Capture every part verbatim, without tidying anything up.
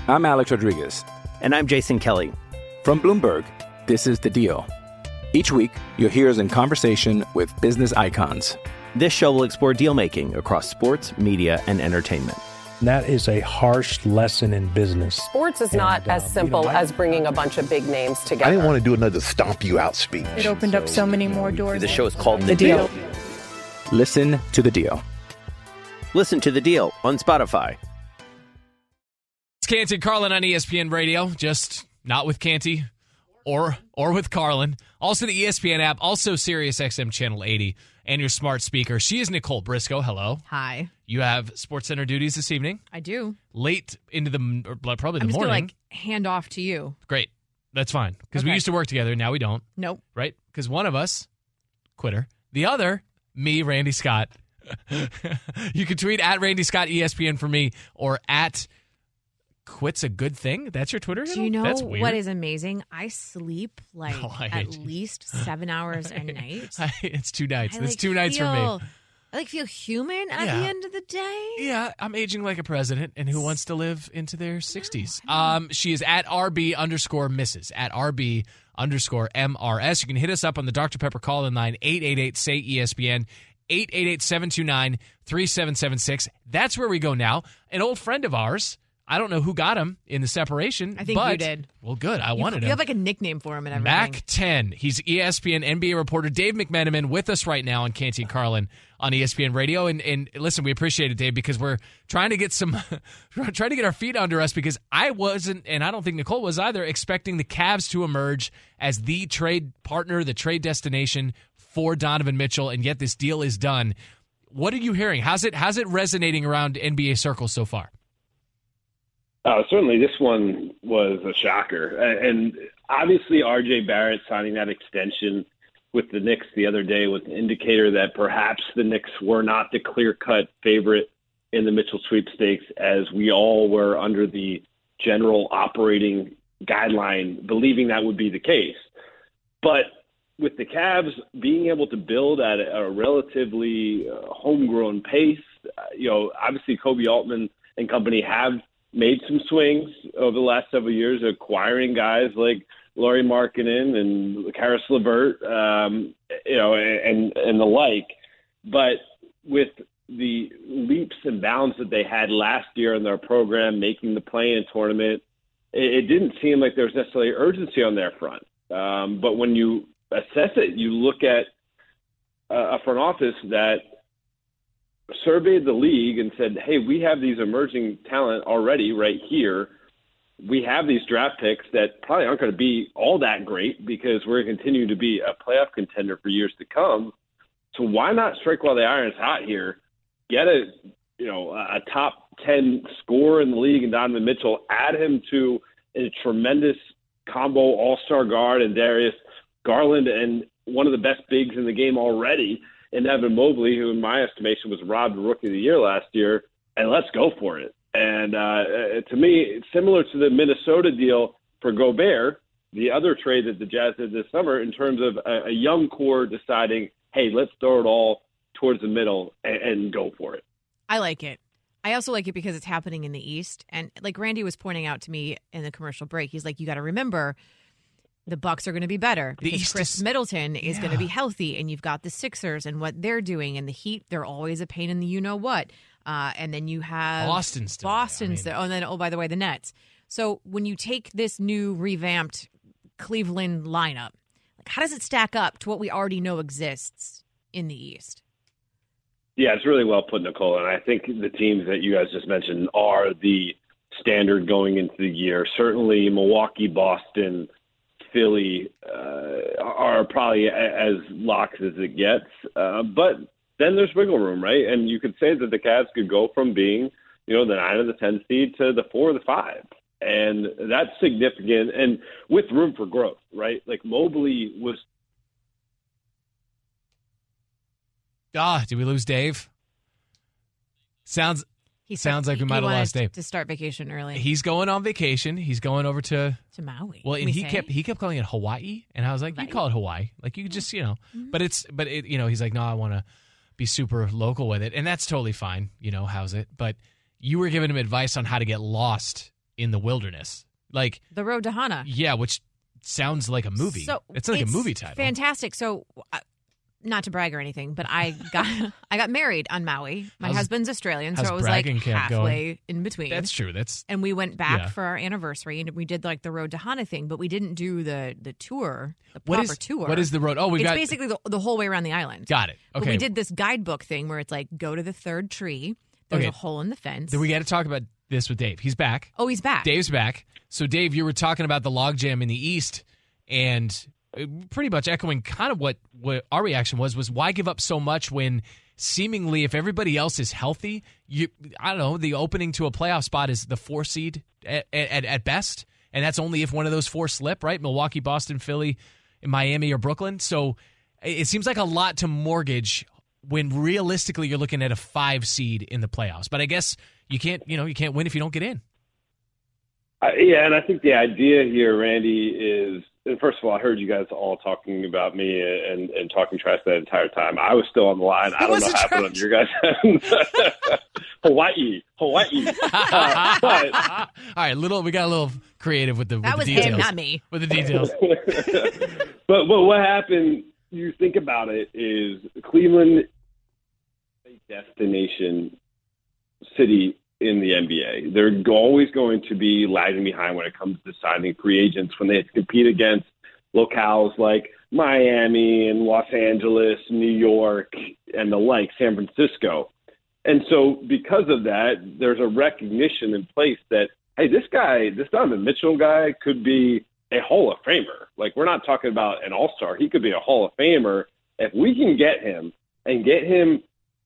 I'm Alex Rodriguez. And I'm Jason Kelly. From Bloomberg, this is The Deal. Each week, you'll hear us in conversation with business icons. This show will explore deal-making across sports, media, and entertainment. That is a harsh lesson in business. Sports is not and, as uh, simple you know, I, as bringing a bunch of big names together. I didn't want to do another stomp you out speech. It opened up so many more doors. The show is called The, The deal. Deal. Listen to The Deal. Listen to The Deal on Spotify. It's Canty and Carlin on E S P N Radio, just not with Canty or or with Carlin. Also the E S P N app, also Sirius X M Channel eighty, and your smart speaker. She is Nicole Briscoe. Hello. Hi. You have SportsCenter duties this evening. I do. Late into the, or probably I'm the just morning. going to, like, hand off to you. Great. That's fine. Because we Okay. used to work together. Now we don't. Nope. Right? Because one of us, quitter. The other, me, Randy Scott. You can tweet at Randy Scott E S P N for me or at Quit's a Good Thing. That's your Twitter handle? Do you know That's weird. what is amazing? I sleep like Oh, I at hate you. least seven hours a night. I, it's two nights. I, it's like, two nights feel, for me. I like feel human at Yeah. the end of the day. Yeah, I'm aging like a president and who wants to live into their sixties. Um, she is at R B underscore Misses at R B underscore M R S. You can hit us up on the Doctor Pepper call-in line, eight eight eight, S A Y, E S P N, eight eight eight, seven two nine, three seven seven six. That's where we go now. An old friend of ours, I don't know who got him in the separation. I think but, you did. Well, good. I You, wanted you him. have like a nickname for him and everything. Mac ten. He's E S P N N B A reporter. Dave McMenamin with us right now on Canty and Carlin on E S P N Radio. And, and listen, we appreciate it, Dave, because we're trying to get some, trying to get our feet under us because I wasn't, and I don't think Nicole was either, expecting the Cavs to emerge as the trade partner, the trade destination for Donovan Mitchell, and yet this deal is done. What are you hearing? How's it, how's it resonating around N B A circles so far? Uh, certainly, this one was a shocker. And obviously, R J Barrett signing that extension with the Knicks the other day was an indicator that perhaps the Knicks were not the clear-cut favorite in the Mitchell sweepstakes, as we all were under the general operating guideline, believing that would be the case. But with the Cavs being able to build at a relatively uh, homegrown pace, uh, you know, obviously Kobe Altman and company have made some swings over the last several years, acquiring guys like Lauri Markkanen and Karis LeVert, um, you know, and and the like. But with the leaps and bounds that they had last year in their program, making the play-in tournament, it, it didn't seem like there was necessarily urgency on their front. Um, but when you assess it, you look at a front office that surveyed the league and said, hey, we have these emerging talent already right here. We have these draft picks that probably aren't going to be all that great because we're going to continue to be a playoff contender for years to come. So why not strike while the iron's hot here? Get a, you know, a top ten scorer in the league in Donovan Mitchell, add him to a tremendous combo all-star guard and Darius Garland and one of the best bigs in the game already, and Evan Mobley, who in my estimation was robbed Rookie of the Year last year, and let's go for it. And uh, to me, it's similar to the Minnesota deal for Gobert, the other trade that the Jazz did this summer, in terms of a, a young core deciding, hey, let's throw it all towards the middle and, and go for it. I like it. I also like it because it's happening in the East. And like Randy was pointing out to me in the commercial break, he's like, you got to remember, the Bucks are going to be better because East Chris is- Middleton is Yeah. going to be healthy, and you've got the Sixers and what they're doing, and the Heat. They're always a pain in the you know what. Uh, and then you have Boston's still there. Boston's I mean- there. Oh, and then oh by the way, the Nets. So when you take this new revamped Cleveland lineup, like how does it stack up to what we already know exists in the East? Yeah, it's really well put, Nicole. And I think the teams that you guys just mentioned are the standard going into the year. Certainly Milwaukee, Boston, Philly uh, are probably as locks as it gets. Uh, but then there's wiggle room, right? And you could say that the Cavs could go from being, you know, the nine or the ten seed to the four or the five. And that's significant and with room for growth, right? Like Mobley was. Ah, did we lose Dave? Sounds He Sounds said like we he might have wanted lost Dave. to start vacation early. he's going on vacation. He's going over to to Maui. well, Can and we he say? kept he kept calling it Hawaii, and I was like, you Hawaii? call it Hawaii, like you could just you know, but it's but it you know he's like, no, I want to be super local with it, and that's totally fine. You know, how's it? But you were giving him advice on how to get lost in the wilderness. Like The Road to Hana. Yeah, which sounds like a movie. So it's like it's a movie title. Fantastic. So, uh, not to brag or anything, but I got I got married on Maui. My How's- husband's Australian, so how's it was like bragging camp halfway going? in between. That's true. That's And we went back Yeah. for our anniversary, and we did like the Road to Hana thing, but we didn't do the the tour, the what proper is tour. what is the road? Oh, we've it's got basically the, the whole way around the island. got it. But Okay, we did this guidebook thing where it's like go to the third tree. There's Okay. a hole in the fence. Then we got to talk about this with Dave. He's back. oh, he's back. Dave's back. So, Dave, you were talking about the logjam in the East, and pretty much echoing kind of what, what our reaction was, was why give up so much when seemingly if everybody else is healthy, you I don't know, the opening to a playoff spot is the four seed at, at, at best, and that's only if one of those four slip, right? Milwaukee, Boston, Philly, Miami, or Brooklyn. So it seems like a lot to mortgage when realistically you're looking at a five seed in the playoffs. But I guess you can't, you know, you can't win if you don't get in. Uh, yeah, and I think the idea here, Randy, is and first of all, I heard you guys all talking about me and, and talking trash that entire time. I was still on the line. I don't know what happened on your guys' end. Hawaii, Hawaii. Uh, but, All right, little. We got a little creative with the, that with was the details. him, not me. With the details. but but what happened? You think about it is Cleveland, a destination city in the N B A. They're always going to be lagging behind when it comes to signing free agents when they have to compete against locales like Miami and Los Angeles, New York, and the like, San Francisco. And so because of that, there's a recognition in place that, hey, this guy, this Donovan Mitchell guy could be a Hall of Famer. Like, we're not talking about an all-star. He could be a Hall of Famer. If we can get him and get him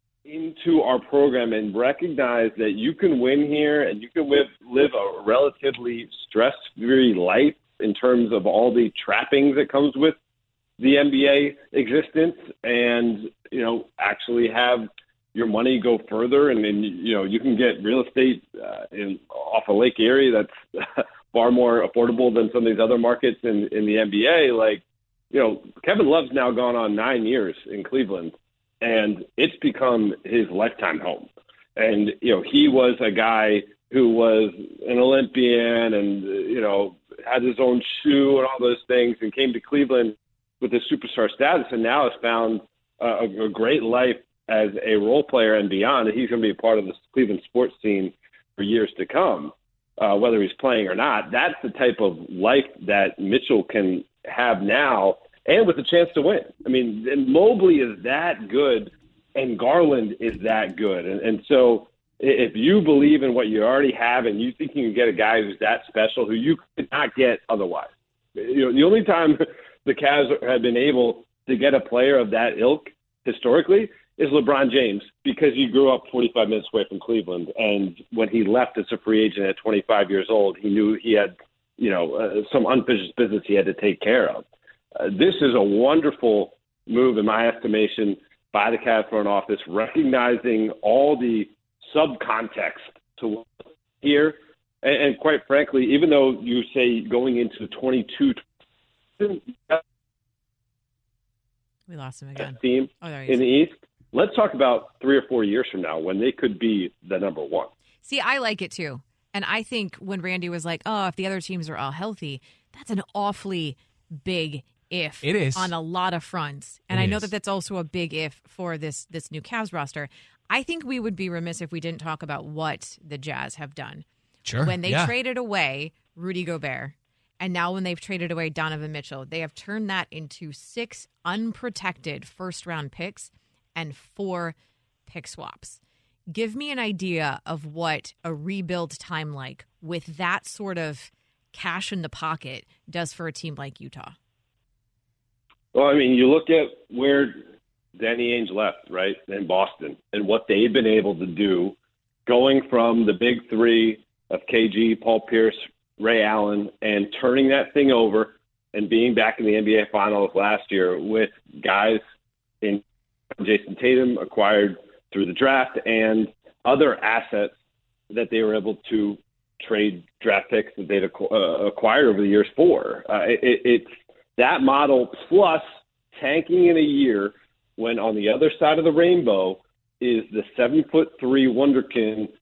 into our program and recognize that you can win here and you can live, live a relatively stress-free life in terms of all the trappings that comes with the N B A existence and, you know, actually have your money go further and then, you know, you can get real estate uh, in off a Lake Erie that's far more affordable than some of these other markets in, in the N B A. Like, you know, Kevin Love's now gone on nine years in Cleveland, and it's become his lifetime home. And, you know, he was a guy who was an Olympian and, you know, had his own shoe and all those things and came to Cleveland with his superstar status and now has found uh, a, a great life as a role player and beyond. And he's going to be a part of the Cleveland sports scene for years to come, uh, whether he's playing or not. That's the type of life that Mitchell can have now, and with a chance to win. I mean, and Mobley is that good, and Garland is that good. And, and so if you believe in what you already have and you think you can get a guy who's that special, who you could not get otherwise. You know, the only time the Cavs have been able to get a player of that ilk historically is LeBron James, because he grew up forty-five minutes away from Cleveland. And when he left as a free agent at twenty-five years old, he knew he had, you know, uh, some unfinished business he had to take care of. Uh, this is a wonderful move, in my estimation, by the Cavs front office, recognizing all the subcontext to here. And, and quite frankly, even though you say going into twenty-two We lost him again. team Oh, there he in is. the East, let's talk about three or four years from now when they could be the number one. See, I like it too. And I think when Randy was like, oh, if the other teams are all healthy, that's an awfully big if. It is. On a lot of fronts. And It I know is. that that's also a big if for this this new Cavs roster. I think we would be remiss if we didn't talk about what the Jazz have done. Sure. When they yeah. traded away Rudy Gobert, and now when they've traded away Donovan Mitchell, they have turned that into six unprotected first-round picks and four pick swaps. Give me an idea of what a rebuild time like with that sort of cash in the pocket does for a team like Utah. Well, I mean, you look at where Danny Ainge left, right, in Boston, and what they've been able to do, going from the big three of K G, Paul Pierce, Ray Allen, and turning that thing over and being back in the N B A Finals last year with guys in Jason Tatum acquired through the draft and other assets that they were able to trade draft picks that they'd acqu- uh, acquired over the years for. Uh, it, it's that model plus tanking in a year when on the other side of the rainbow is the seven foot three wonderkin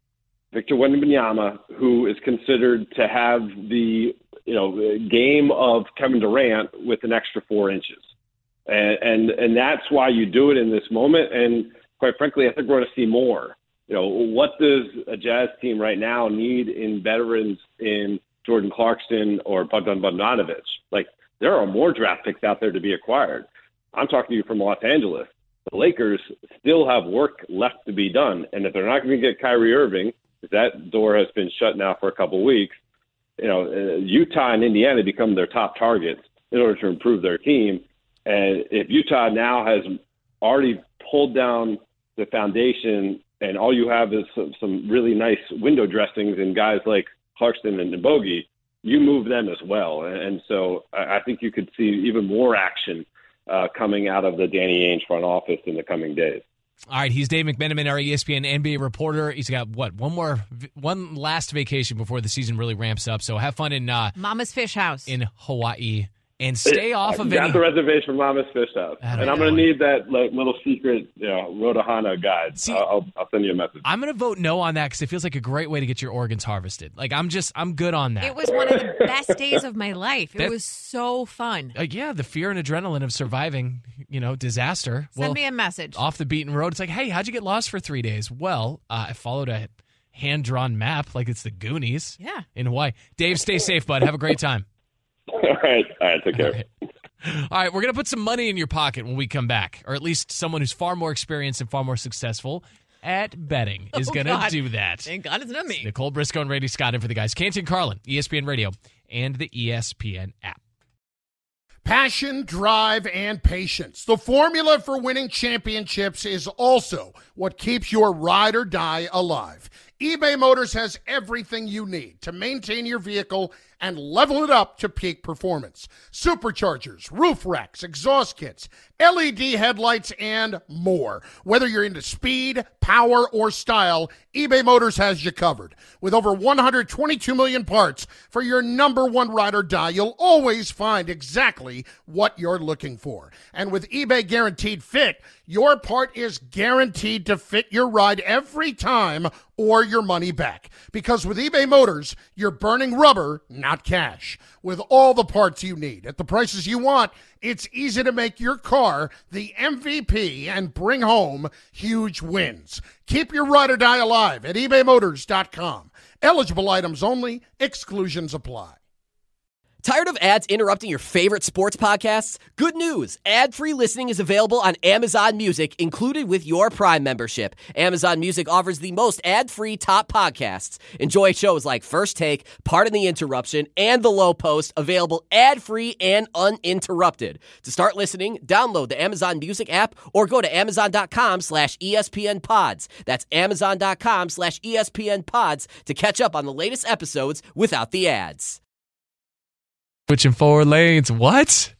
Victor Wembanyama, who is considered to have the you know game of Kevin Durant with an extra four inches, and and, and that's why you do it in this moment. And quite frankly, I think we're going to see more. You know, what does a Jazz team right now need in veterans in Jordan Clarkson or Bogdan Bogdanovic? Like, there are more draft picks out there to be acquired. I'm talking to you from Los Angeles. The Lakers still have work left to be done, and if they're not going to get Kyrie Irving, that door has been shut now for a couple of weeks. You know, uh, Utah and Indiana become their top targets in order to improve their team. And if Utah now has already pulled down the foundation and all you have is some, some really nice window dressings in guys like Clarkson and Bogey, you move them as well. And, and so I, I think you could see even more action uh, coming out of the Danny Ainge front office in the coming days. All right, he's Dave McMenamin, our E S P N N B A reporter. He's got, what, one more, one last vacation before the season really ramps up. So have fun in uh, Mama's Fish House in Hawaii, and stay off I of got any. the reservation for Mama's Fish House, and I'm going to need that like, little secret, you know, Rotohana guide. See, I'll, I'll send you a message. I'm going to vote no on that because it feels like a great way to get your organs harvested. Like I'm just, I'm good on that. It was one of the best days of my life. It That- was so fun. Uh, yeah, the fear and adrenaline of surviving, you know, disaster. Send well, me a message. off the beaten road. It's like, hey, how'd you get lost for three days? Well, uh, I followed a hand-drawn map like it's the Goonies. Yeah. In Hawaii. Dave, stay safe, bud. Have a great time. All right, all right, take care. All right. All right, we're going to put some money in your pocket when we come back, or at least someone who's far more experienced and far more successful at betting is Oh, going to God. do that. Thank God it's not me. Nicole Briscoe and Randy Scott in for the guys. Canty and Carlin, E S P N Radio, and the E S P N app. Passion, drive, and patience. The formula for winning championships is also what keeps your ride or die alive. eBay Motors has everything you need to maintain your vehicle and level it up to peak performance. Superchargers, roof racks, exhaust kits, L E D headlights, and more. Whether you're into speed, power, or style, eBay Motors has you covered. With over one hundred twenty-two million parts for your number one ride or die, you'll always find exactly what you're looking for. And with eBay Guaranteed Fit, your part is guaranteed to fit your ride every time or your money back. Because with eBay Motors, you're burning rubber, not cash. With all the parts you need at the prices you want, it's easy to make your car the M V P and bring home huge wins. Keep your ride or die alive at ebay motors dot com. Eligible items only. Exclusions apply. Tired of ads interrupting your favorite sports podcasts? Good news! Ad-free listening is available on Amazon Music, included with your Prime membership. Amazon Music offers the most ad-free top podcasts. Enjoy shows like First Take, Pardon the Interruption, and The Low Post, available ad-free and uninterrupted. To start listening, download the Amazon Music app or go to amazon.com slash ESPN pods. That's amazon.com slash ESPN pods to catch up on the latest episodes without the ads. Switching four lanes. What?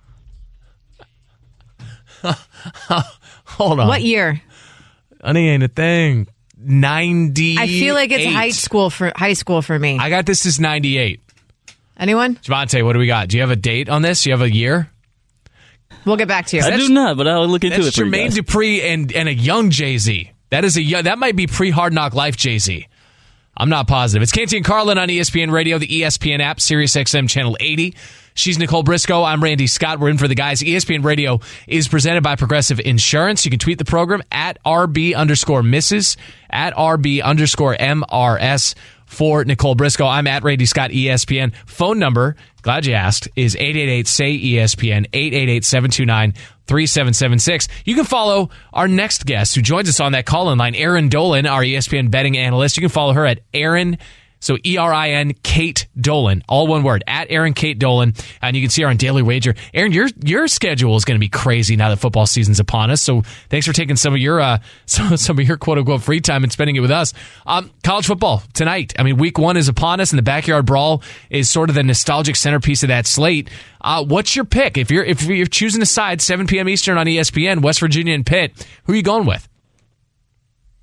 Hold on. What year? Honey, ain't a thing. ninety. I feel like it's high school for high school for me. I got this as ninety-eight. Anyone? Javante, what do we got? Do you have a date on this? You have a year? We'll get back to you. I do not, but I'll look into That's it for you Jermaine guys. Dupri and, and a young Jay-Z. That is a young, that might be pre-Hard Knock Life Jay-Z. I'm not positive. It's Canty and Carlin on E S P N Radio, the E S P N app, Sirius X M Channel eighty. She's Nicole Briscoe. I'm Randy Scott. We're in for the guys. E S P N Radio is presented by Progressive Insurance. You can tweet the program at R B underscore misses, at R B underscore M R S for Nicole Briscoe. I'm at Randy Scott, E S P N. Phone number, glad you asked, is eight eight eight, S A Y, E S P N, eight eight eight, seven two nine, three seven seven six. You can follow our next guest who joins us on that call-in line, Erin Dolan, our E S P N betting analyst. You can follow her at Erin, so E R I N, Kate Dolan, all one word, at Erin Kate Dolan, and you can see her on Daily Wager. Erin, your your schedule is going to be crazy now that football season's upon us, so thanks for taking some of your uh, some, some of your quote-unquote free time and spending it with us. Um, college football tonight. I mean, week one is upon us, and the Backyard Brawl is sort of the nostalgic centerpiece of that slate. Uh, what's your pick? If you're if you're choosing a side, seven p.m. Eastern on E S P N, West Virginia and Pitt, who are you going with?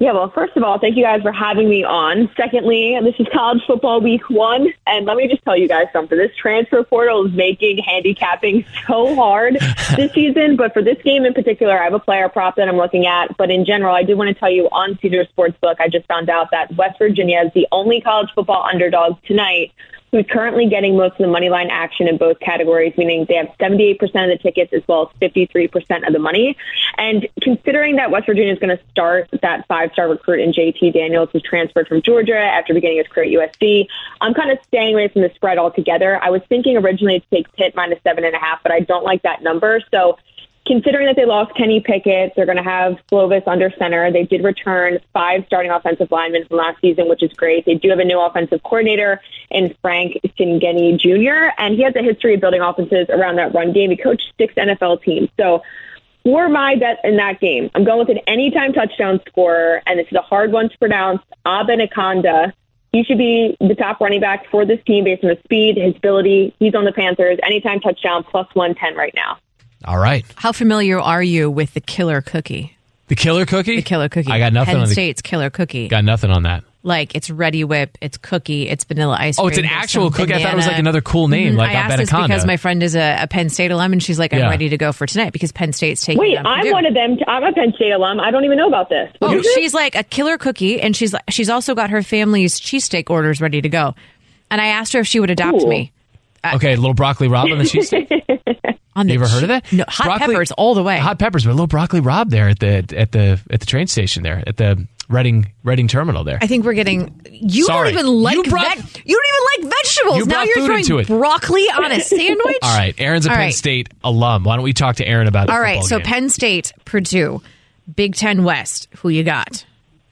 Yeah, well, first of all, thank you guys for having me on. Secondly, this is college football week one, and let me just tell you guys something. This transfer portal is making handicapping so hard this season, but for this game in particular, I have a player prop that I'm looking at, but in general, I do want to tell you on Caesars Sportsbook, I just found out that West Virginia is the only college football underdog tonight who's currently getting most of the money line action in both categories, meaning they have seventy-eight percent of the tickets as well as fifty-three percent of the money. And considering that West Virginia is going to start that five-star recruit in J T Daniels, who's transferred from Georgia after beginning his career at U S C, I'm kind of staying away from the spread altogether. I was thinking originally to take Pitt minus seven and a half, but I don't like that number. So considering that they lost Kenny Pickett, they're going to have Slovis under center. They did return five starting offensive linemen from last season, which is great. They do have a new offensive coordinator in Frank Singeni Junior, and he has a history of building offenses around that run game. He coached six N F L teams. So for my bet in that game, I'm going with an anytime touchdown scorer, and this is a hard one to pronounce, Abanikanda. He should be the top running back for this team based on his speed, his ability. He's on the Panthers. Anytime touchdown, plus one ten right now. All right. How familiar are you with the killer cookie? The killer cookie? The killer cookie. I got nothing Penn on the State's killer cookie. Got nothing on that. Like, it's Ready Whip, it's cookie, it's vanilla ice cream. Oh, it's an there's actual some cookie. I thought it was like banana. another cool name, Mhm. like I asked this Abanikanda. because my friend is a, a Penn State alum, and she's like, I'm Yeah. ready to go for tonight because Penn State's taking Wait, down I'm Purdue. one of them. I'm a Penn State alum. I don't even know about this. What Oh, is it? she's like a killer cookie, and she's like, she's also got her family's cheesesteak orders ready to go. And I asked her if she would adopt Cool. me. Okay, a little broccoli Rob on the cheesesteak. On the You ever heard of that? No, hot Broccoli- peppers all the way. Hot peppers, but a little broccoli Rob there at the at the at the train station there at the Reading Reading terminal there. I think we're getting. You Sorry. don't even like You brought- veg- You don't even like vegetables. You now brought you're food throwing into it. broccoli on a sandwich. All right, Aaron's a All Penn right. State alum. Why don't we talk to Aaron about the All right, football so game? Penn State, Purdue, Big Ten West. Who you got?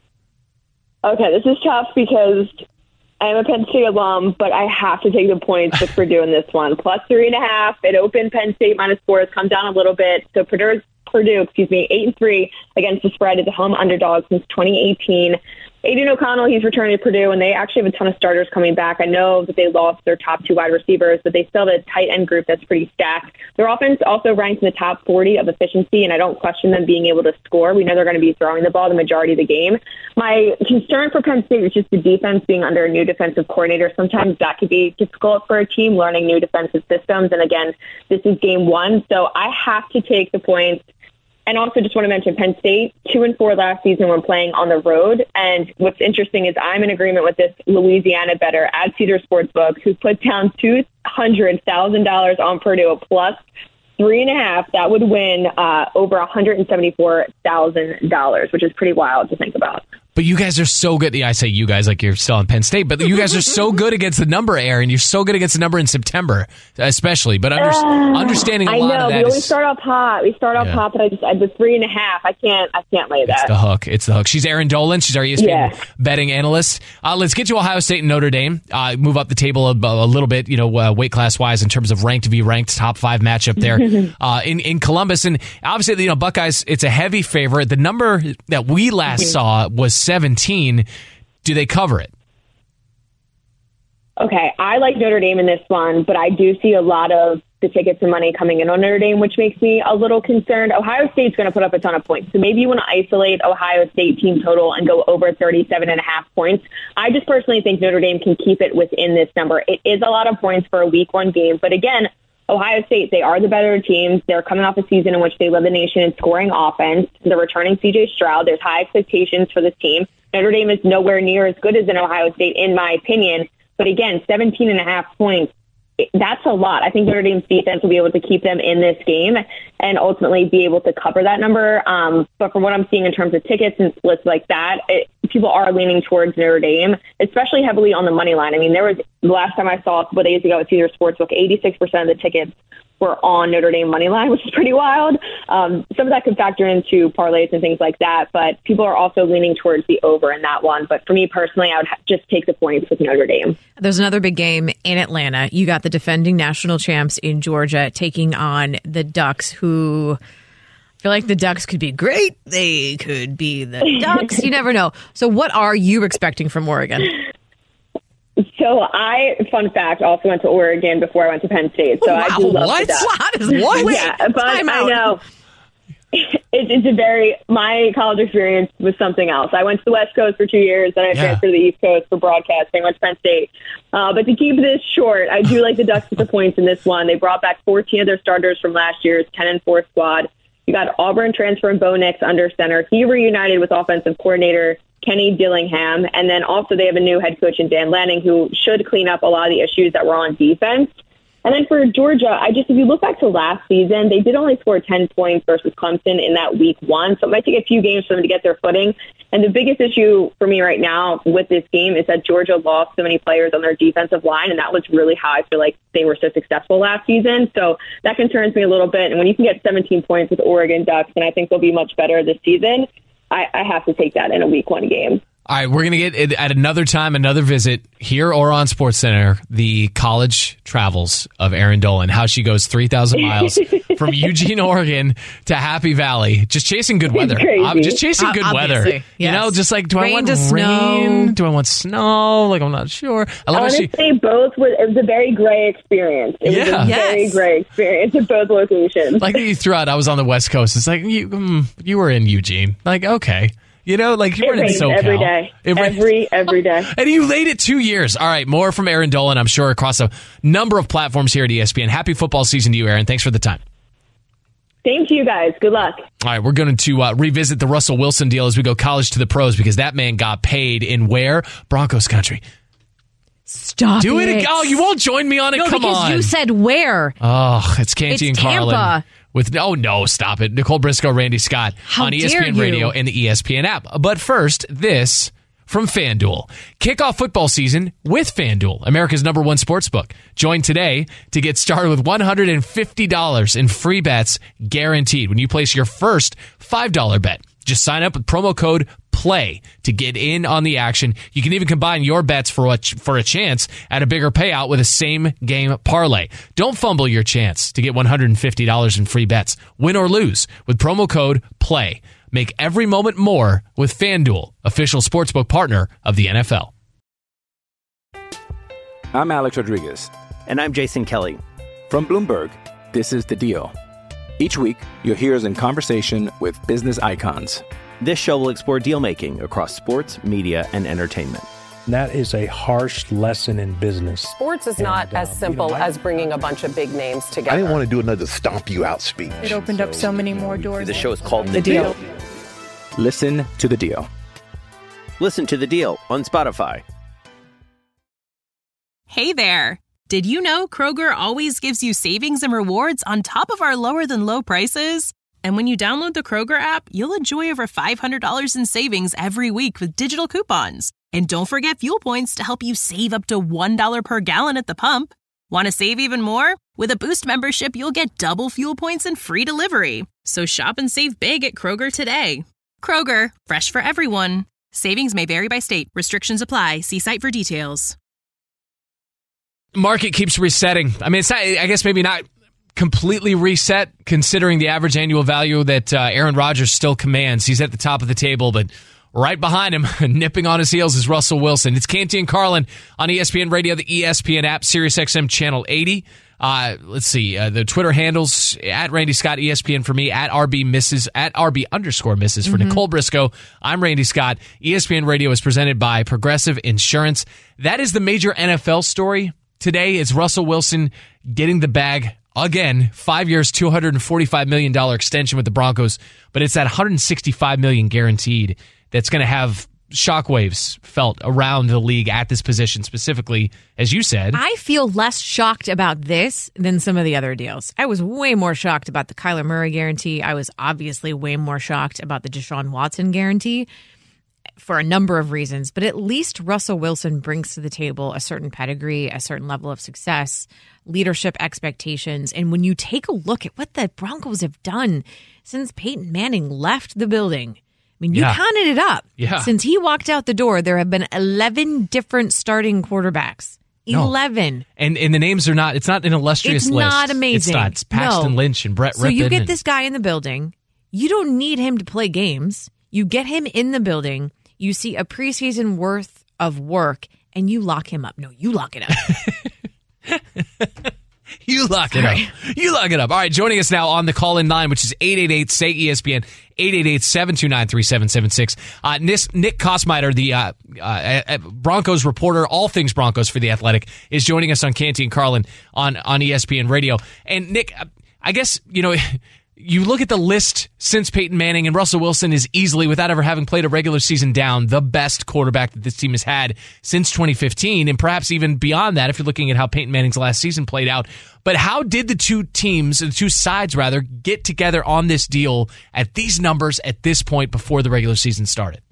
Okay, this is tough because I'm a Penn State alum, but I have to take the points with Purdue in this one. Plus three and a half. It opened Penn State minus four. It's come down a little bit. So Purdue, Purdue, excuse me, eight and three against the spread is a home underdog since twenty eighteen. Aiden O'Connell, he's returning to Purdue, and they actually have a ton of starters coming back. I know that they lost their top two wide receivers, but they still have a tight end group that's pretty stacked. Their offense also ranks in the top forty of efficiency, and I don't question them being able to score. We know they're going to be throwing the ball the majority of the game. My concern for Penn State is just the defense being under a new defensive coordinator. Sometimes that could be difficult for a team learning new defensive systems. And again, this is game one, so I have to take the points. And also just want to mention Penn State, two and four last season when playing on the road. And what's interesting is I'm in agreement with this Louisiana bettor at Caesars Sportsbook who put down two hundred thousand dollars on Purdue plus three and a half. That would win uh, over one hundred seventy-four thousand dollars, which is pretty wild to think about. But you guys are so good. Yeah, I say you guys like you're still on Penn State, but you guys are so good against the number, Aaron. You're so good against the number in September, especially. But under, Uh, understanding a I lot know, of that we always is start off hot. We start off Yeah. hot, but I just I, the three and a half. I can't. I can't lay it's that. the hook. It's the hook. She's Erin Dolan. She's our E S P N Yes. betting analyst. Uh, let's get to Ohio State and Notre Dame. Uh, move up the table a, a little bit, you know, uh, weight class wise in terms of ranked v ranked top five matchup there uh, in in Columbus. And obviously, you know, Buckeyes. It's a heavy favorite. The number that we last saw was seventeen. Do they cover it? Okay, I like Notre Dame in this one, but I do see a lot of the tickets and money coming in on Notre Dame, which makes me a little concerned. Ohio State's going to put up a ton of points. So maybe you want to isolate Ohio State team total and go over thirty-seven and a half points. I just personally think Notre Dame can keep it within this number. It is a lot of points for a week one game, but again, Ohio State, they are the better teams. They're coming off a season in which they led the nation in scoring offense. They're returning C J Stroud. There's high expectations for this team. Notre Dame is nowhere near as good as an Ohio State, in my opinion. But again, seventeen and a half points, that's a lot. I think Notre Dame's defense will be able to keep them in this game and ultimately be able to cover that number. Um, but from what I'm seeing in terms of tickets and splits like that, it, people are leaning towards Notre Dame, especially heavily on the money line. I mean, there was the last time I saw a couple of days ago at Caesars Sportsbook, eighty-six percent of the tickets were on Notre Dame money line, which is pretty wild. Um, some of that could factor into parlays and things like that, but people are also leaning towards the over in that one. But for me personally, I would ha- just take the points with Notre Dame. There's another big game in Atlanta. You got the defending national champs in Georgia taking on the Ducks, who I feel like the Ducks could be great. They could be the Ducks. You never know. So what are you expecting from Oregon? So I, fun fact, also went to Oregon before I went to Penn State. So Wow, I do love what? the Ducks. How does what? Yeah, but Time I out. know. it, it's a very, my college experience was something else. I went to the West Coast for two years, then I Yeah. transferred to the East Coast for broadcasting. I went to Penn State. Uh, but to keep this short, I do like the Ducks with the points in this one. They brought back fourteen of their starters from last year's ten and four squad. You got Auburn transfer and Bo Nix under center. He reunited with offensive coordinator Kenny Dillingham. And then also they have a new head coach in Dan Lanning who should clean up a lot of the issues that were on defense. And then for Georgia, I just, if you look back to last season, they did only score ten points versus Clemson in that week one. So it might take a few games for them to get their footing. And the biggest issue for me right now with this game is that Georgia lost so many players on their defensive line. And that was really how I feel like they were so successful last season. So that concerns me a little bit. And when you can get seventeen points with Oregon Ducks, and I think they'll be much better this season, I, I have to take that in a week one game. All right, we're going to get it at another time, another visit here or on SportsCenter, the college travels of Erin Dolan, how she goes three thousand miles from Eugene, Oregon to Happy Valley, just chasing good weather. I'm just chasing Uh, good obviously, weather. yes. You know, just like, do Rain I want to rain? snow. Do I want snow? Like, I'm not sure. I love how she, Honestly, both were, it was a very gray experience. It Yeah. was a very Yes. gray experience at both locations. like that you threw out, I was on the West Coast. It's like, you, mm, you were in Eugene. Like, okay. You know, like you It were in rains SoCal. every day. It rains- Every, every day. And you laid it two years. All right, more from Erin Dolan, I'm sure, across a number of platforms here at E S P N. Happy football season to you, Erin. Thanks for the time. Same to you guys. Good luck. All right, we're going to uh, revisit the Russell Wilson deal as we go college to the pros because that man got paid in where? Broncos country. Stop Do it it. again. Oh, you won't join me on it? No, Come because on. you said where. Oh, it's Canty and It's Carlin. Tampa. With oh no, stop it. Nicole Briscoe, Randy Scott How on E S P N dare you. Radio and the E S P N app. But first, this from FanDuel. Kick off football season with FanDuel, America's number one sports book. Join today to get started with one hundred fifty dollars in free bets guaranteed when you place your first five dollar bet. Just sign up with promo code PLAY to get in on the action. You can even combine your bets for a, for a chance at a bigger payout with a same game parlay. Don't fumble your chance to get one hundred fifty dollars in free bets, win or lose, with promo code PLAY. Make every moment more with FanDuel, official sportsbook partner of the N F L. I'm Alex Rodriguez. And I'm Jason Kelly. From Bloomberg, this is The Deal. Each week, you'll hear us in conversation with business icons. This show will explore deal making across sports, media, and entertainment. That is a harsh lesson in business. Sports is not And, uh, as simple you know, I- as bringing a bunch of big names I together. didn't want to do another stomp you out speech. It opened up so many more doors. The show is called The Deal. Listen to The Deal. Listen to The Deal on Spotify. Hey there. Did you know Kroger always gives you savings and rewards on top of our lower than low prices? And when you download the Kroger app, you'll enjoy over five hundred dollars in savings every week with digital coupons. And don't forget fuel points to help you save up to one dollar per gallon at the pump. Want to save even more? With a Boost membership, you'll get double fuel points and free delivery. So shop and save big at Kroger today. Kroger, fresh for everyone. Savings may vary by state. Restrictions apply. See site for details. Market keeps resetting. I mean, it's not, I guess maybe not completely reset considering the average annual value that uh, Aaron Rodgers still commands. He's at the top of the table, but right behind him, nipping on his heels, is Russell Wilson. It's Canty and Carlin on E S P N Radio, the E S P N app, SiriusXM Channel eighty. Uh, let's see, uh, the Twitter handles, at Randy Scott, E S P N for me, at R B Misses, at R B underscore Misses for Mm-hmm. Nicole Briscoe. I'm Randy Scott. E S P N Radio is presented by Progressive Insurance. That is the major N F L story today. Is Russell Wilson getting the bag again, five years, two hundred forty-five million dollars extension with the Broncos, but it's that one hundred sixty-five million dollars guaranteed that's going to have shockwaves felt around the league at this position specifically, as you said. I feel less shocked about this than some of the other deals. I was way more shocked about the Kyler Murray guarantee. I was obviously way more shocked about the Deshaun Watson guarantee for a number of reasons. But at least Russell Wilson brings to the table a certain pedigree, a certain level of success, leadership expectations. And when you take a look at what the Broncos have done since Peyton Manning left the building, I mean, you Yeah. counted it up. Yeah. Since he walked out the door, there have been eleven different starting quarterbacks. No. eleven. And and the names are not, it's not an illustrious It's list. not amazing. It's not. It's Paxton No. Lynch and Brett So Rippon. you get and- this guy in the building. You don't need him to play games. You get him in the building. You see a preseason worth of work, and you lock him up. No, you lock it up. You lock it Sorry. up. You lock it up. All right, joining us now on the call-in line, which is eight eight eight, S A Y, E S P N, eight eight eight, seven two nine, three seven seven six. Uh, Nick Kosmider, the uh, uh, Broncos reporter, all things Broncos for The Athletic, is joining us on Canty and Carlin on, on E S P N Radio. And, Nick, I guess, you know... You look at the list since Peyton Manning, and Russell Wilson is easily, without ever having played a regular season down, the best quarterback that this team has had since twenty fifteen, and perhaps even beyond that if you're looking at how Peyton Manning's last season played out. But how did the two teams, the two sides rather, get together on this deal at these numbers at this point before the regular season started?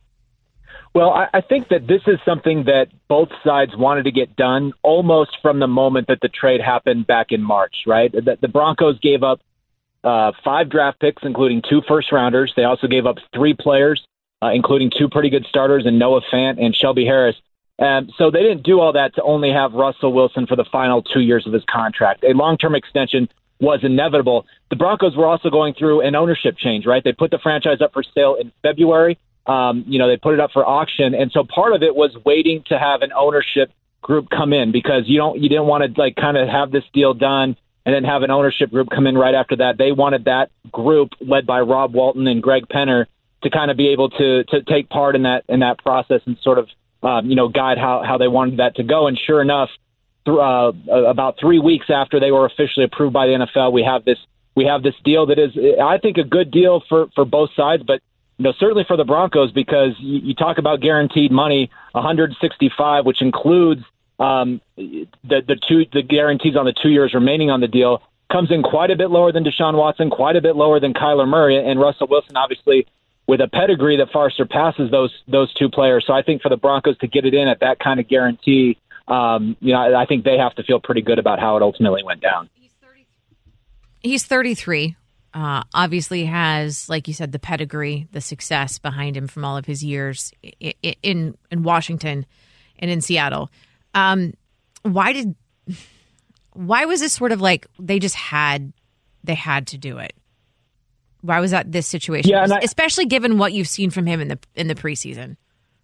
Well, I, I think that this is something that both sides wanted to get done almost from the moment that the trade happened back in March, right? The, the Broncos gave up Uh, five draft picks, including two first-rounders. They also gave up three players, uh, including two pretty good starters in Noah Fant and Shelby Harris. Um, so they didn't do all that to only have Russell Wilson for the final two years of his contract. A long-term extension was inevitable. The Broncos were also going through an ownership change, right? They put the franchise up for sale in February. Um, you know, they put it up for auction. And so part of it was waiting to have an ownership group come in because you don't, you didn't want to like kind of have this deal done and then have an ownership group come in right after that. They wanted that group led by Rob Walton and Greg Penner to kind of be able to to take part in that in that process and sort of um, you know guide how, how they wanted that to go. And sure enough, th- uh, about three weeks after they were officially approved by the N F L, we have this we have this deal that is, I think, a good deal for, for both sides, but you know certainly for the Broncos because you, you talk about guaranteed money, one hundred sixty-five, which includes Um, the the two the guarantees on the two years remaining on the deal comes in quite a bit lower than Deshaun Watson, quite a bit lower than Kyler Murray, and Russell Wilson, obviously with a pedigree that far surpasses those those two players. So I think for the Broncos to get it in at that kind of guarantee, um, you know, I think they have to feel pretty good about how it ultimately went down. He's thirty-three. Uh, obviously has, like you said, the pedigree, the success behind him from all of his years in in, in Washington and in Seattle. Um, why did, why was this sort of like, they just had, they had to do it? Why was that this situation? Yeah, and I, especially given what you've seen from him in the, in the preseason.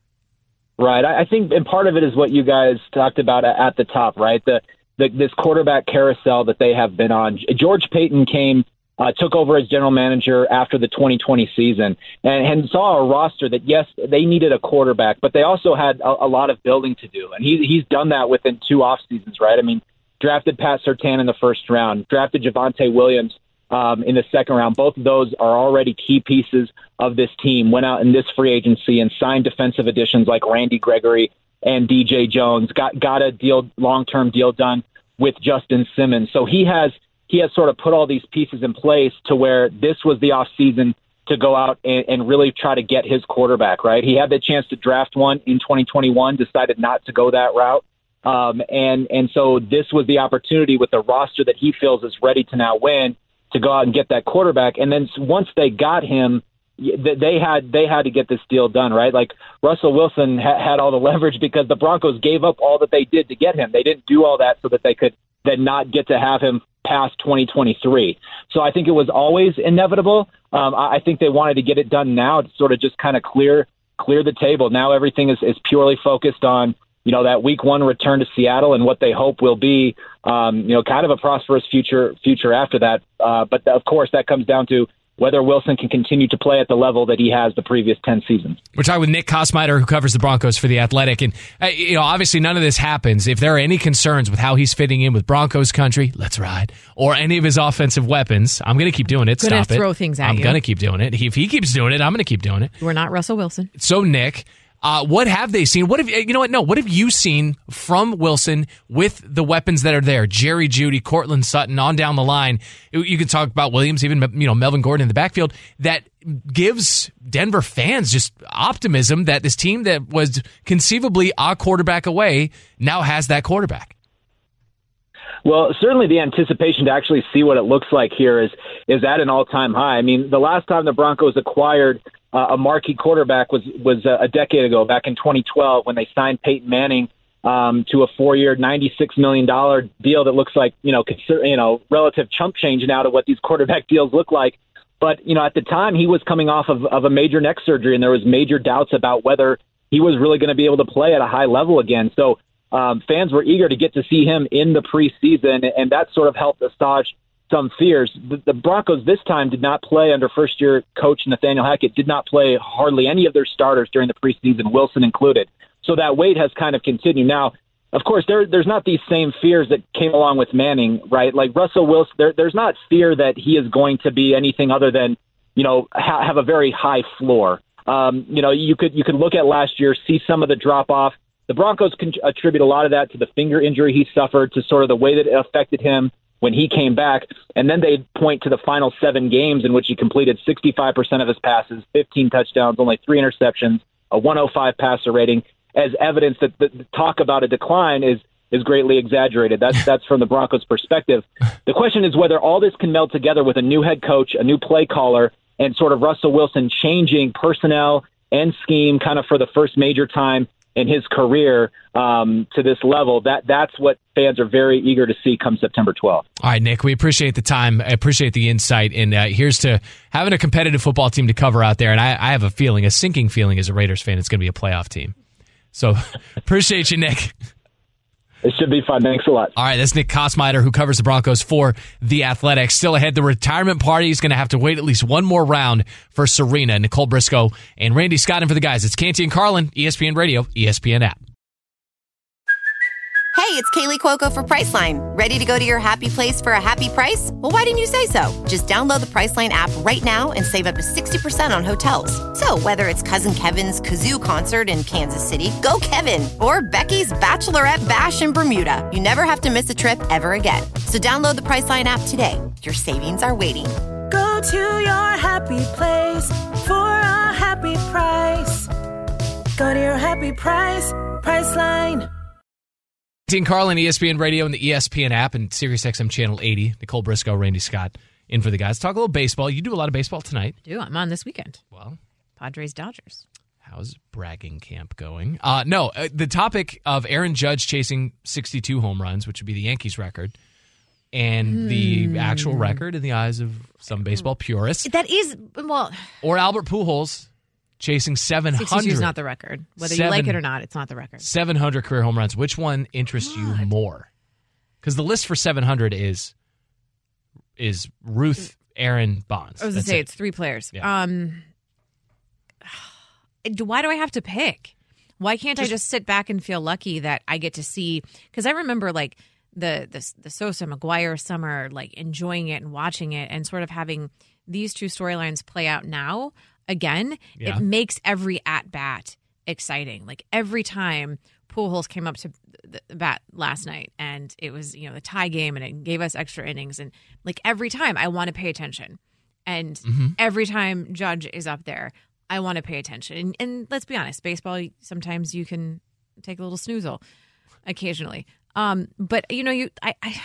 Right. I, I think, and part of it is what you guys talked about at, at the top, right? The, the, this quarterback carousel that they have been on. George Paton came, Uh, took over as general manager after the twenty twenty season and, and saw a roster that, yes, they needed a quarterback, but they also had a, a lot of building to do. And he, he's done that within two off seasons, right? I mean, drafted Pat Surtain in the first round, drafted Javonte Williams um, in the second round. Both of those are already key pieces of this team, went out in this free agency and signed defensive additions like Randy Gregory and D J Jones, got, got a deal, long-term deal done with Justin Simmons. So he has, He has sort of put all these pieces in place to where this was the off season to go out and, and really try to get his quarterback, right? He had the chance to draft one in twenty twenty-one, decided not to go that route. Um, and, and so this was the opportunity with the roster that he feels is ready to now win to go out and get that quarterback. And then once they got him, they had, they had to get this deal done, right? Like Russell Wilson ha- had all the leverage because the Broncos gave up all that they did to get him. They didn't do all that so that they could then not get to have him past twenty twenty-three. So I think it was always inevitable. Um, I think they wanted to get it done now to sort of just kind of clear clear the table. Now everything is, is purely focused on, you know, that week one return to Seattle and what they hope will be, um, you know, kind of a prosperous future future after that. Uh, but of course, that comes down to whether Wilson can continue to play at the level that he has the previous ten seasons. We're talking with Nick Kosmider, who covers the Broncos for The Athletic. And, uh, you know, obviously none of this happens. If there are any concerns with how he's fitting in with Broncos country, let's ride, or any of his offensive weapons, I'm going to keep doing it. Gonna Stop it. throw things at I'm you. going to keep doing it. If he keeps doing it, I'm going to keep doing it. We're not Russell Wilson. So, Nick, Uh, what have they seen? What have you know? What no? What have you seen from Wilson with the weapons that are there? Jerry Jeudy, Cortland Sutton, on down the line. You can talk about Williams, even you know Melvin Gordon in the backfield. That gives Denver fans just optimism that this team that was conceivably a quarterback away now has that quarterback. Well, certainly the anticipation to actually see what it looks like here is is at an all-time high. I mean, the last time the Broncos acquired uh, a marquee quarterback was was uh, a decade ago, back in twenty twelve, when they signed Peyton Manning um, to a four-year, ninety-six million dollars deal that looks like, you know, consider, you know, relative chump change now to what these quarterback deals look like. But, you know, at the time, he was coming off of, of a major neck surgery, and there was major doubts about whether he was really going to be able to play at a high level again. So um, fans were eager to get to see him in the preseason, and that sort of helped assuage some fears. The, the Broncos this time did not play under first-year coach Nathaniel Hackett, did not play hardly any of their starters during the preseason, Wilson included. So that wait has kind of continued. Now, of course, there, there's not these same fears that came along with Manning, right? Like Russell Wilson, there, there's not fear that he is going to be anything other than, you know, ha- have a very high floor. Um, you know, you could you could look at last year, see some of the drop-off. The Broncos can attribute a lot of that to the finger injury he suffered, to sort of the way that it affected him when he came back. And then they point to the final seven games in which he completed sixty-five percent of his passes, fifteen touchdowns, only three interceptions, a one oh five passer rating, as evidence that the talk about a decline is is greatly exaggerated. That's that's from the Broncos' perspective. The question is whether all this can meld together with a new head coach, a new play caller, and sort of Russell Wilson changing personnel and scheme kind of for the first major time in his career um, to this level. That that's what fans are very eager to see come September twelfth. All right, Nick, we appreciate the time. I appreciate the insight. And uh, here's to having a competitive football team to cover out there. And I, I have a feeling, a sinking feeling as a Raiders fan, it's going to be a playoff team. So appreciate you, Nick. It should be fun. Thanks a lot. All right, that's Nick Kosmider, who covers the Broncos for The Athletic. Still ahead, the retirement party is going to have to wait at least one more round for Serena. Nicole Briscoe and Randy Scott in for the guys. It's Canty and Carlin, E S P N Radio, E S P N app. Hey, it's Kaylee Cuoco for Priceline. Ready to go to your happy place for a happy price? Well, why didn't you say so? Just download the Priceline app right now and save up to sixty percent on hotels. So whether it's Cousin Kevin's Kazoo Concert in Kansas City, go Kevin, or Becky's Bachelorette Bash in Bermuda, you never have to miss a trip ever again. So download the Priceline app today. Your savings are waiting. Go to your happy place for a happy price. Go to your happy price, Priceline. Dean Carlin, E S P N Radio and the E S P N app and SiriusXM Channel eighty. Nicole Briscoe, Randy Scott in for the guys. Talk a little baseball. You do a lot of baseball tonight. I do. I'm on this weekend. Well, Padres, Dodgers. How's bragging camp going? Uh, no, uh, the topic of Aaron Judge chasing sixty-two home runs, which would be the Yankees record, and hmm. the actual record in the eyes of some baseball purists. That is, well... Or Albert Pujols chasing seven hundred. sixty-two is not the record. Whether Seven, you like it or not, it's not the record. seven hundred career home runs. Which one interests God. you more? Because the list for seven hundred is is Ruth, Aaron, Bonds. I was going to say, it. it's three players. Yeah. Um, why do I have to pick? Why can't just, I just sit back and feel lucky that I get to see? Because I remember, like, the, the, the Sosa McGuire summer, like, enjoying it and watching it and sort of having these two storylines play out now. Again, yeah. It makes every at-bat exciting. Like, every time Pujols came up to the bat last night and it was, you know, the tie game and it gave us extra innings. And, like, every time I want to pay attention. And mm-hmm. every time Judge is up there, I want to pay attention. And, and let's be honest, baseball, sometimes you can take a little snoozle occasionally. Um, but, you know, you I, I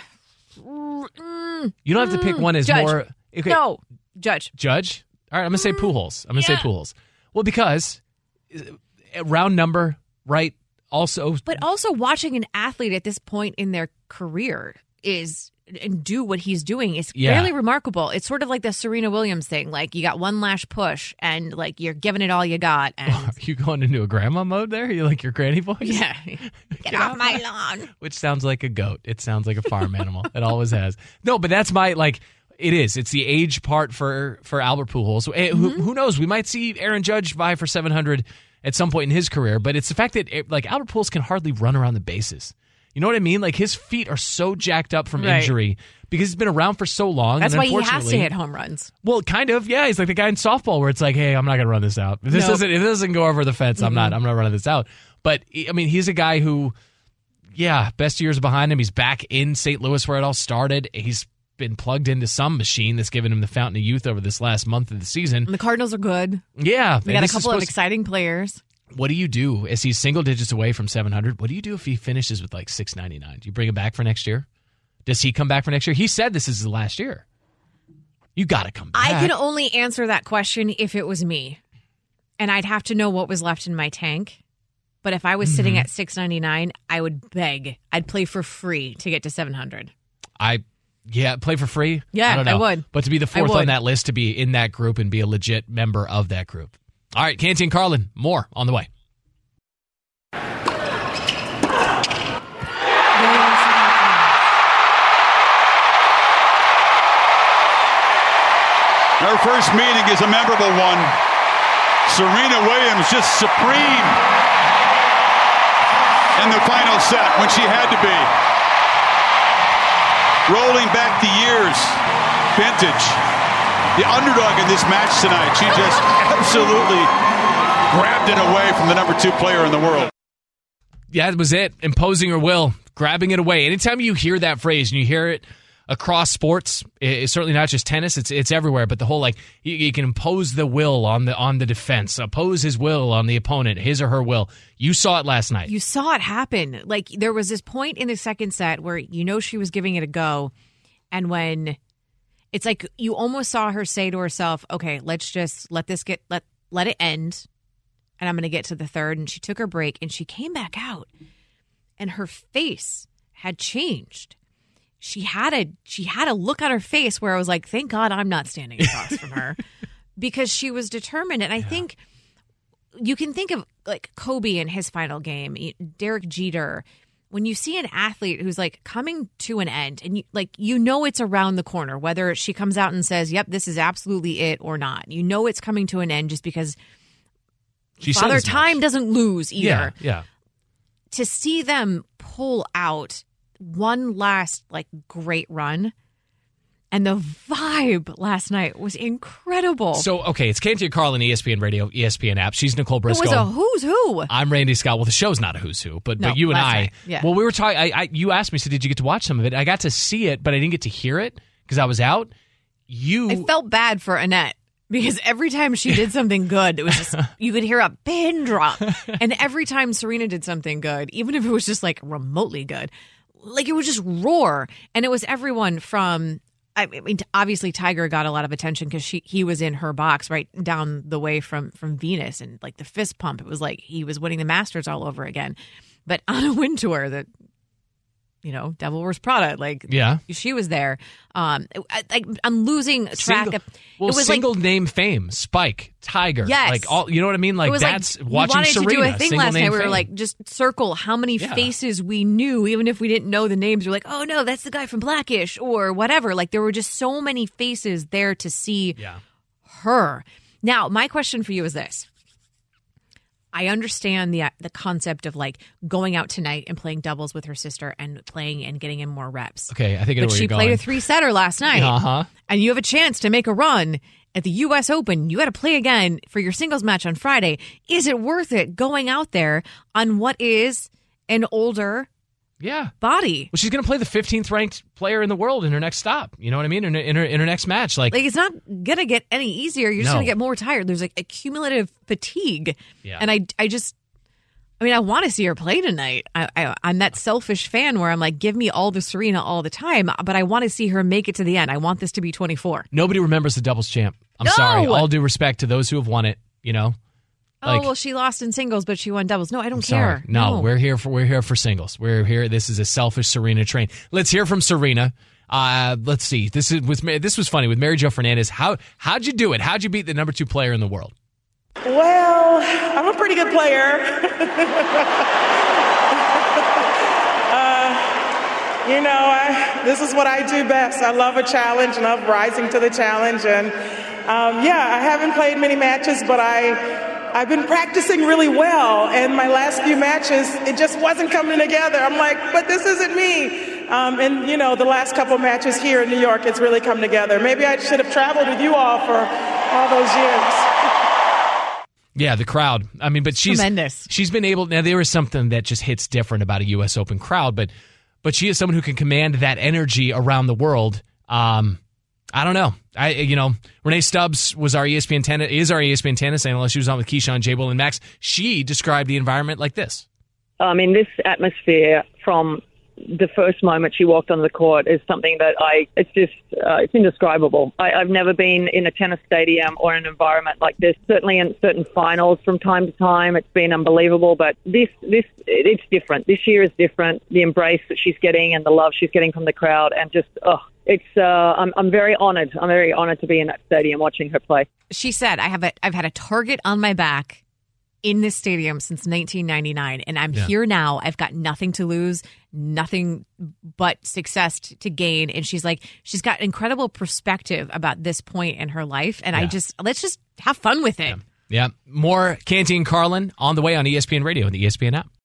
mm, you don't have to pick one as Judge. more. Okay. No, Judge. Judge? All right, I'm going to say Pujols. I'm going to yeah. say Pujols. Well, because round number, right, also. But also watching an athlete at this point in their career is and do what he's doing is yeah. fairly remarkable. It's sort of like the Serena Williams thing. Like, you got one last push and, like, you're giving it all you got. And are you going into a grandma mode there? You like your granny voice? Yeah. Get, Get off my lawn. Which sounds like a goat. It sounds like a farm animal. It always has. No, but that's my, like... It is. It's the age part for, for Albert Pujols. Mm-hmm. Who, who knows? We might see Aaron Judge vie for seven hundred at some point in his career, but it's the fact that, like, Albert Pujols can hardly run around the bases. You know what I mean? Like, his feet are so jacked up from right. injury because he's been around for so long. That's and why he has to hit home runs. Well, kind of. Yeah, he's like the guy in softball where it's like, hey, I'm not going to run this out. If this nope. doesn't, if this doesn't go over the fence, mm-hmm. I'm not. I'm not running this out. But I mean, he's a guy who, yeah, best years behind him. He's back in Saint Louis where it all started. He's been plugged into some machine that's given him the fountain of youth over this last month of the season. And the Cardinals are good. Yeah. We got a couple of exciting players. What do you do as he's single digits away from seven hundred? What do you do if he finishes with like six ninety-nine? Do you bring him back for next year? Does he come back for next year? He said this is his last year. You got to come back. I can only answer that question if it was me. And I'd have to know what was left in my tank. But if I was mm-hmm. sitting at six ninety-nine, I would beg. I'd play for free to get to seven hundred. I Yeah, play for free? Yeah, I, don't know. I would. But to be the fourth on that list, to be in that group and be a legit member of that group. All right, Canty and Carlin, more on the way. Her first meeting is a memorable one. Serena Williams just supreme in the final set when she had to be. Rolling back the years, vintage. The underdog in this match tonight. She just absolutely grabbed it away from the number two player in the world. Yeah, that was it. Imposing her will, grabbing it away. Anytime you hear that phrase and you hear it across sports, it's certainly not just tennis, it's it's everywhere, but the whole, like, you, you can impose the will on the on the defense, oppose his will on the opponent, his or her will. You saw it last night. You saw it happen. Like, there was this point in the second set where you know she was giving it a go, and when it's like you almost saw her say to herself, okay, let's just let this get, let let it end, and I'm going to get to the third. And she took her break, and she came back out, and her face had changed. She had a she had a look on her face where I was like, thank God I'm not standing across from her, because she was determined. And I yeah. think you can think of like Kobe in his final game, Derek Jeter. When you see an athlete who's like coming to an end, and you, like you know it's around the corner, whether she comes out and says, "Yep, this is absolutely it," or not, you know it's coming to an end just because she Father Time much. doesn't lose either. Yeah, yeah. To see them pull out one last like great run, and the vibe last night was incredible. So, okay, it's Canty and Carlin, E S P N Radio, E S P N app. She's Nicole Briscoe. It was a who's who. I'm Randy Scott. Well, the show's not a who's who, but no, but you and I. Night. Yeah. Well, we were talking. I, I you asked me, so did you get to watch some of it? I got to see it, but I didn't get to hear it because I was out. You, I felt bad for Annette. Because every time she did something good, it was just, you could hear a pin drop. And every time Serena did something good, even if it was just like remotely good, like it would just roar. And it was everyone from, I mean, obviously Tiger got a lot of attention because she he was in her box right down the way from, from Venus, and like the fist pump. It was like he was winning the Masters all over again. But Anna Wintour, that, you know, Devil Wears Prada, like, yeah, she was there. Um, I, I, I'm losing track single, of. Well, it was single like, name fame, Spike, Tiger, yes, like all. You know what I mean? Like it was that's like, watching we wanted Serena. to do a thing last night. We were fame. like, just circle how many Yeah. faces we knew, even if we didn't know the names. We're like, oh no, that's the guy from Blackish or whatever. Like there were just so many faces there to see yeah. her. Now, my question for you is this. I understand the the concept of like going out tonight and playing doubles with her sister and playing and getting in more reps. Okay, I think I know but where she you're played going. a three setter last night, uh-huh. and you have a chance to make a run at the U S Open. You got to play again for your singles match on Friday. Is it worth it going out there on what is an older yeah body? Well, she's going to play the fifteenth ranked player in the world in her next stop. You know what I mean? In her, in her, in her next match, like like it's not going to get any easier. You're just No. going to get more tired. There's like accumulative fatigue, Yeah. and I I just. I mean, I want to see her play tonight. I, I, I'm that selfish fan where I'm like, give me all the Serena all the time, but I want to see her make it to the end. I want this to be twenty-four. nobody remembers the doubles champ. I'm No! sorry. All due respect to those who have won it. You know. Oh, Like, well, she lost in singles, but she won doubles. No, I don't I'm care. sorry. No, we're here for we're here for singles. We're here. This is a selfish Serena train. Let's hear from Serena. Uh, let's see. This is was this was funny with Mary Jo Fernandez. How how'd you do it? How'd you beat the number two player in the world? Well, I'm a pretty good player. uh, you know, I, this is what I do best. I love a challenge and love rising to the challenge. And um, yeah, I haven't played many matches, but I, I've been practicing really well. And my last few matches, it just wasn't coming together. I'm like, but this isn't me. Um, and, you know, the last couple of matches here in New York, it's really come together. Maybe I should have traveled with you all for all those years. Yeah, the crowd. I mean, but she's tremendous. She's been able. Now there is something that just hits different about a U S Open crowd, but but she is someone who can command that energy around the world. Um, I don't know. I you know Renee Stubbs was our E S P N tennis is our E S P N tennis analyst. She was on with Keyshawn, J-Will, and Max. She described the environment like this. I mean, this atmosphere from the first moment she walked on the court is something that I, it's just, uh, it's indescribable. I, I've never been in a tennis stadium or an environment like this. Certainly in certain finals from time to time, it's been unbelievable, but this, this, it's different. This year is different. The embrace that she's getting and the love she's getting from the crowd, and just, oh, it's, uh, I'm, I'm very honored. I'm very honored to be in that stadium watching her play. She said, I have a, I've had a target on my back in this stadium since nineteen ninety-nine, and I'm Yeah. here now. I've got nothing to lose, nothing but success t- to gain. And she's like, she's got incredible perspective about this point in her life. And I Yeah. just, let's just have fun with it. Yeah. More Canty and Carlin on the way on E S P N Radio and the E S P N app.